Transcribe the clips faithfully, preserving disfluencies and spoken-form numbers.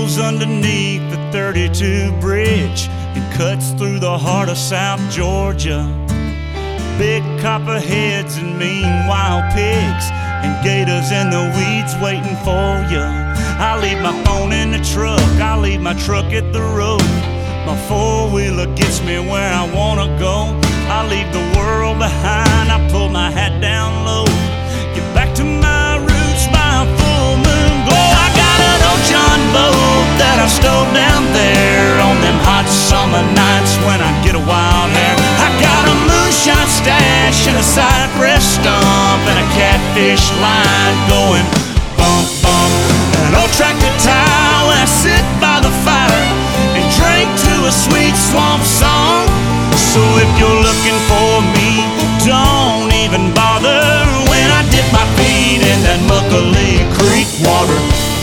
flows underneath the thirty-two bridge and cuts through the heart of South Georgia. Big copperheads and mean wild pigs and gators in the weeds waiting for you. I leave my phone in the truck, I leave my truck at the road. My four-wheeler gets me where I wanna go. I leave the world behind, I pull my hat down low. Get back to my roots by a full moon glow. I got an old John boat that I stole down there on them hot summer nights when I get a wild hair. I got a moonshine stash and a cypress stump and a catfish line going bump, bump. An old tractor tire when I sit by the fire and drink to a sweet swamp song. So if you're looking for me, don't even bother when I dip my feet in that Muckalee Creek water.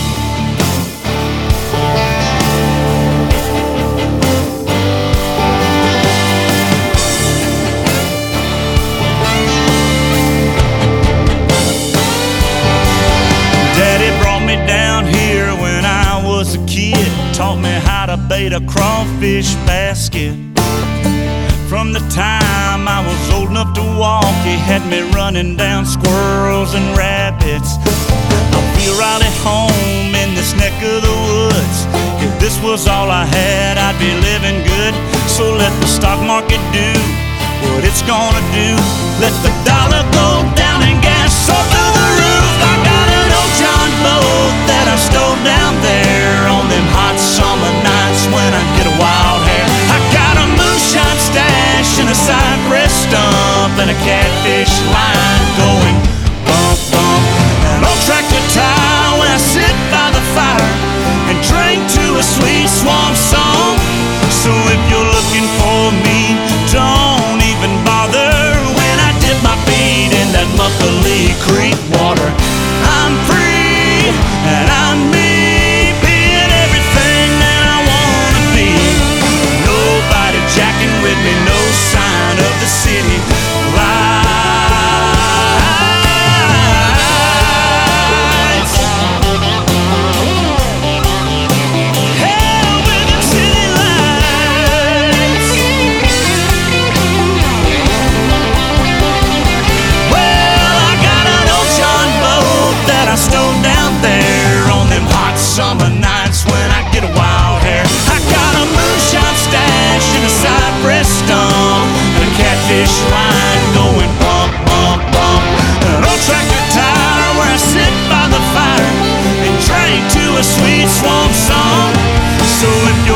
Daddy brought me down here when I was a kid, taught me how to bait a crawfish basket. From the time I was old enough to walk, he had me running down squirrels and rabbits. I feel right at home in this neck of the woods. If this was all I had, I'd be living good. So let the stock market do what it's gonna do. Let the dollar go down and gas all through the roof. I got an old John boat that I stole down there on them hot summer nights when I get a wild hair. I got a moonshine stash and a cypress stump and a catfish line going bump, bump. An old tractor tire when I sit by the fire and drink to a sweet swamp song. So if you're looking for me, don't even bother when I dip my feet in that Muckalee Creek water. I'm free and I'm me, being everything that I wanna be. Nobody jacking with me, no sign of the city lights. Hell with them city lights. Well, I got an old John boat that I stole down there on them hot summer nights when I get a wild hair. I got a moonshine stash and a cypress stump and a catfish line going bump, bump, bump. An old tractor tire where I sit by the fire and drink to a sweet swamp song. So if you're